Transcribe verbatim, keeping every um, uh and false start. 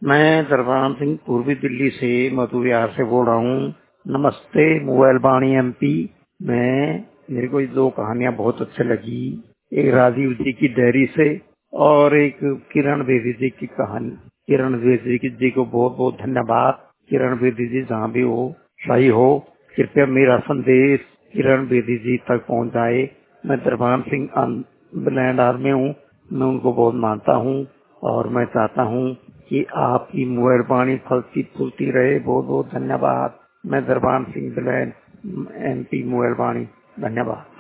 मैं दरबान सिंह पूर्वी दिल्ली से मधु विहार से बोल रहा हूँ। नमस्ते मोबाइल वाणी एमपी। मैं मेरे को ये दो कहानियां बहुत अच्छी लगी, एक राजीव जी की डायरी से और एक किरण बेदी जी की कहानी। किरण बेदी जी को बहुत बहुत धन्यवाद। किरण बेदी जी जहाँ भी हो, सही हो, कृपया मेरा संदेश किरण बेदी जी तक पहुँच जाए। मैं दरबान सिंह लैंड आर्मी में हूँ, मैं उनको बहुत मानता हूँ और मैं चाहता हूँ कि आपकी मोबाइल वाणी फलती फूलती रहे। बहुत बहुत धन्यवाद। मैं दरबान सिंह लैंड एमपी मोबाइल वाणी, धन्यवाद।